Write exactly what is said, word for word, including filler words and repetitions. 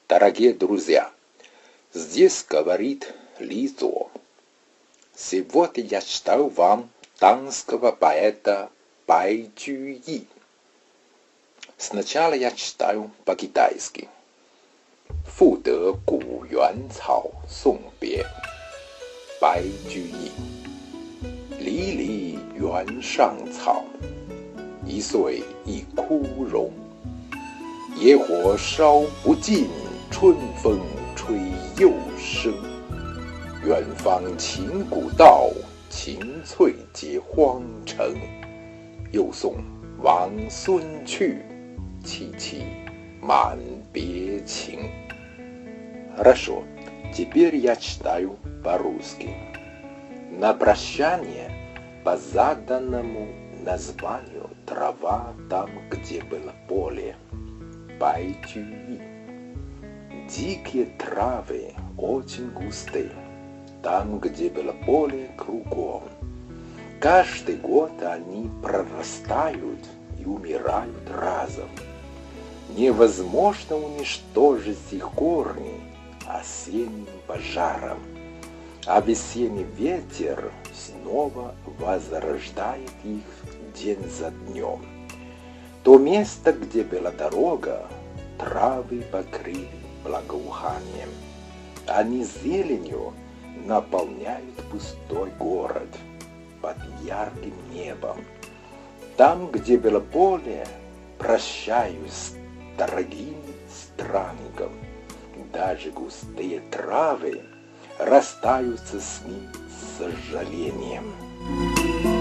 Дорогие друзья, здесь говорит Лизо. Сегодня я читаю вам танского поэта Бай Чжуи. Сначала я читаю по-китайски. 赋得古原草送别，白居易。离离原上草，一岁一枯荣。野火烧不尽，春风吹又生。远芳侵古道，晴翠接荒城。又送王孙去，萋萋满别情。Хорошо, теперь я читаю по-русски. На прощание по заданному названию трава там, где было поле. Бай Чжуи. Дикие травы очень густые, там, где было поле кругом. Каждый год они прорастают и умирают разом. Невозможно уничтожить их корни осенним пожаром, а весенний ветер снова возрождает их день за днем. То место, где была дорога, травы покрыли благоуханием. Они зеленью наполняют пустой город под ярким небом. Там, где было поле, прощаюсь с дорогим странником. Даже густые травы расстаются с ним с сожалением.